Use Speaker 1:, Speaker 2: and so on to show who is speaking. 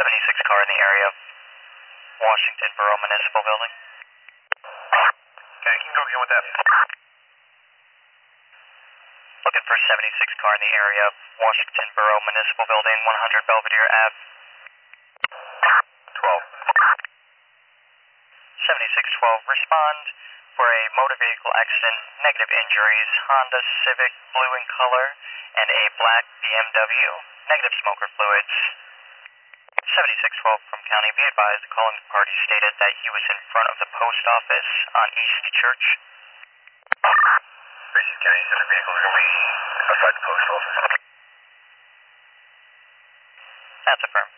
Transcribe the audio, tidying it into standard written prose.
Speaker 1: 76 car in the area of Washington Borough Municipal Building.
Speaker 2: Okay, can you go again with that?
Speaker 1: Looking for 76 car in the area of Washington Borough Municipal Building, 100 Belvedere Ave.
Speaker 2: 12.
Speaker 1: 7612, respond for a motor vehicle accident, negative injuries, Honda Civic, blue in color, and a black BMW, negative smoker fluids. 7612 from County, be advised the calling party stated that he was in front of the post office on East Church.
Speaker 2: Basic County said the vehicle is going to be outside the post office.
Speaker 1: That's affirmed.